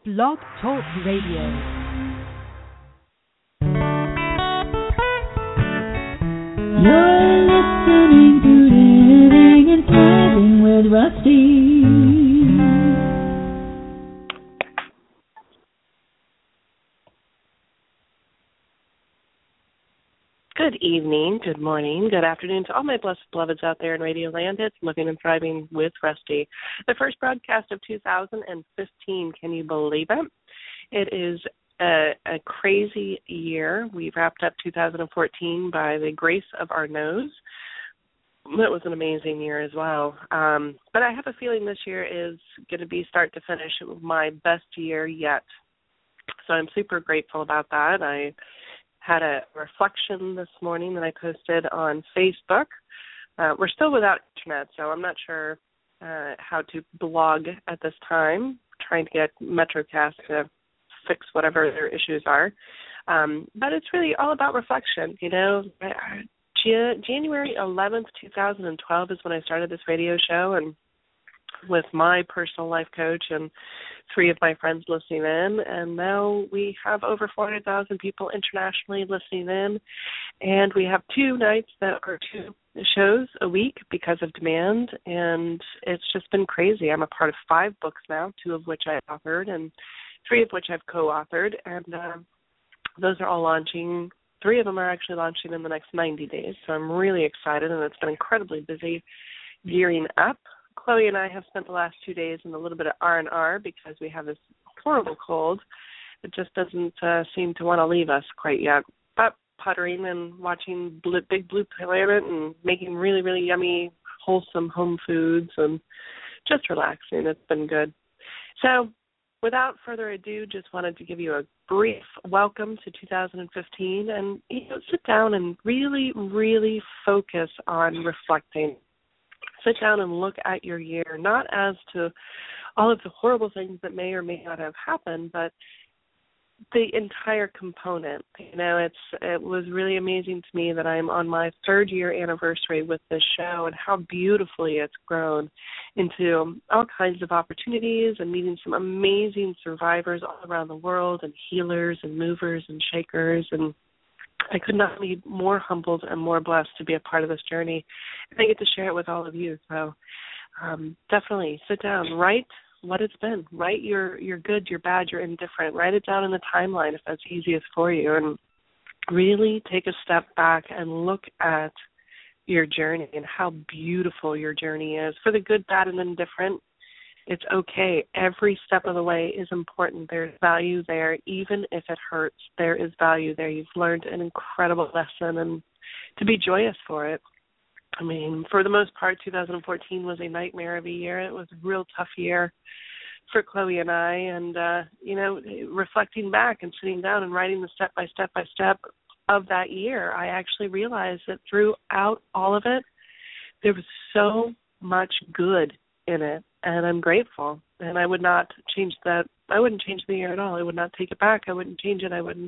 Blog Talk Radio. You're listening to Living and Thriving with Rusty. Good evening, good morning, good afternoon to all my blessed beloveds out there in Radio Land. It's Living and Thriving with Rusty. The first broadcast of 2015. Can you believe it? It is a crazy year. We wrapped up 2014 by the grace of our nose. That was an amazing year as well. But I have a feeling this year is going to be start to finish my best year yet. So I'm super grateful about that. I had a reflection this morning that I posted on Facebook. We're still without internet, so I'm not sure how to blog at this time, trying to get MetroCast to fix whatever their issues are. But it's really all about reflection, you know. January 11th, 2012 is when I started this radio show, and with my personal life coach and 3 of my friends listening in, and now we have over 400,000 people internationally listening in, and we have 2 nights that are 2 shows a week because of demand, and it's just been crazy. I'm a part of 5 books now, 2 of which I authored, and 3 of which I've co-authored, and those are all launching. 3 of them are actually launching in the next 90 days, so I'm really excited, and it's been incredibly busy gearing up. Chloe and I have spent the last 2 days in a little bit of R&R because we have this horrible cold. It just doesn't seem to want to leave us quite yet. But puttering and watching Big Blue Planet and making really, really yummy, wholesome home foods and just relaxing. It's been good. So without further ado, just wanted to give you a brief welcome to 2015 and sit down and really, really focus on reflecting. Sit down and look at your year, not as to all of the horrible things that may or may not have happened, but the entire component. You know, it was really amazing to me that I'm on my 3rd year anniversary with this show and how beautifully it's grown into all kinds of opportunities and meeting some amazing survivors all around the world and healers and movers and shakers, and I could not be more humbled and more blessed to be a part of this journey, and I get to share it with all of you. So definitely sit down, write what it's been, write your good, your bad, your indifferent, write it down in the timeline if that's easiest for you, and really take a step back and look at your journey and how beautiful your journey is. For the good, bad, and indifferent, it's okay. Every step of the way is important. There's value there. Even if it hurts, there is value there. You've learned an incredible lesson, and to be joyous for it. I mean, for the most part, 2014 was a nightmare of a year. It was a real tough year for Chloe and I, and, reflecting back and sitting down and writing the step-by-step of that year, I actually realized that throughout all of it, there was so much good in it, and I'm grateful, and I would not change that. I wouldn't change the year at all. I would not take it back. I wouldn't change it. I wouldn't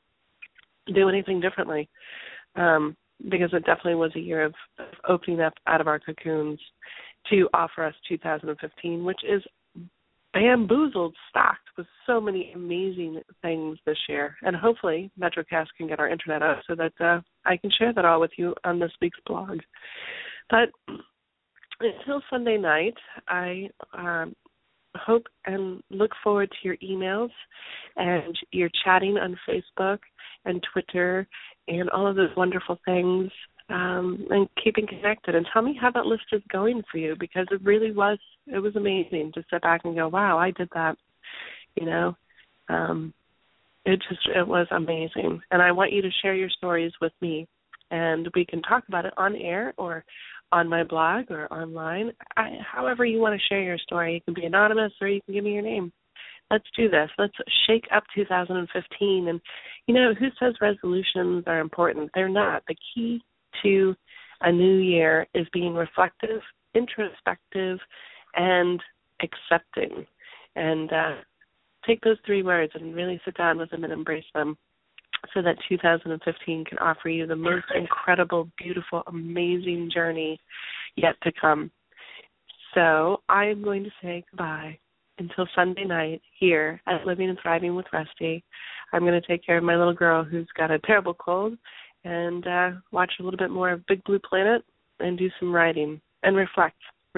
do anything differently, because it definitely was a year of opening up out of our cocoons to offer us 2015, which is bamboozled, stocked with so many amazing things this year, and hopefully MetroCast can get our internet up so that I can share that all with you on this week's blog. But until Sunday night, I hope and look forward to your emails and your chatting on Facebook and Twitter and all of those wonderful things, and keeping connected. And tell me how that list is going for you, because it was amazing to sit back and go, wow, I did that, you know. It was amazing. And I want you to share your stories with me, and we can talk about it on air or on my blog or online. However you want to share your story. You can be anonymous or you can give me your name. Let's do this. Let's shake up 2015. And, who says resolutions are important? They're not. The key to a new year is being reflective, introspective, and accepting. And take those 3 words and really sit down with them and embrace them, so that 2015 can offer you the most incredible, beautiful, amazing journey yet to come. So I am going to say goodbye until Sunday night here at Living and Thriving with Rusty, I'm going to take care of my little girl who's got a terrible cold and watch a little bit more of Big Blue Planet and do some writing and reflect.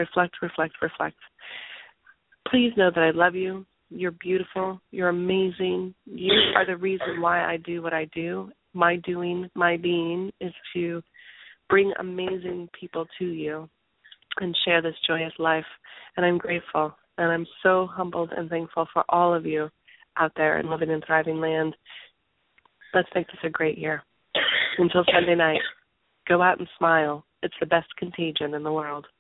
Please know that I love you. You're beautiful. You're amazing. You are the reason why I do what I do. My doing, my being is to bring amazing people to you and share this joyous life. And I'm grateful. And I'm so humbled and thankful for all of you out there in Living and Thriving Land. Let's make this a great year. Until Sunday night, go out and smile. It's the best contagion in the world.